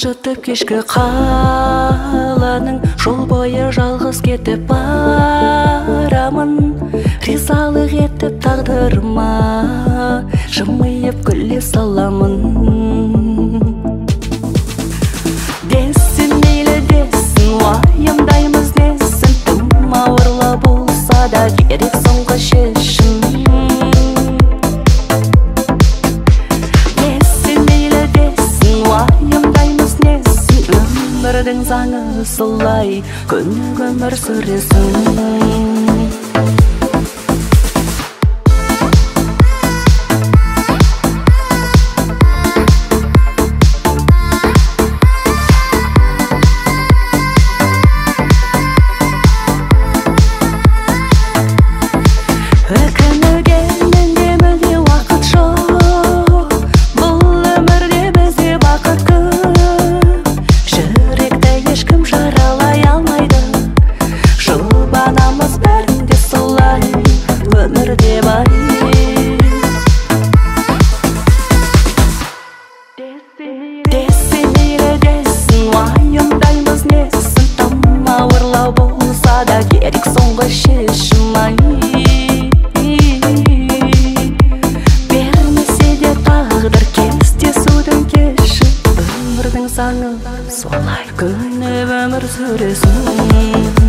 жылжытып кешкі қаланың, жол бойы жалғыз кетіп барамын. Ризалық етіп тағдырыма жымиып күле саламын. Десін мейлі десін, уайымдаймыз десін, тым ауырлау болса да керек соңғы шешім. Өмірдің заңы солай, күнік өмір сүресің. Өкінуге менде мүлде уақыт жоқ, бұл өмірде бізде бақыт көп. Жүректі ешкім жаралай алмайды, жұбанамыз бәрінде солай, өмірде бай. Десін мейлі десін, уайымдаймыз несін, тым ауырлау болса да керек соңғы шешім. Бермесе де тағдыр кестесудің кеші, өмірдің заңы солай, күніп өмір сүресің.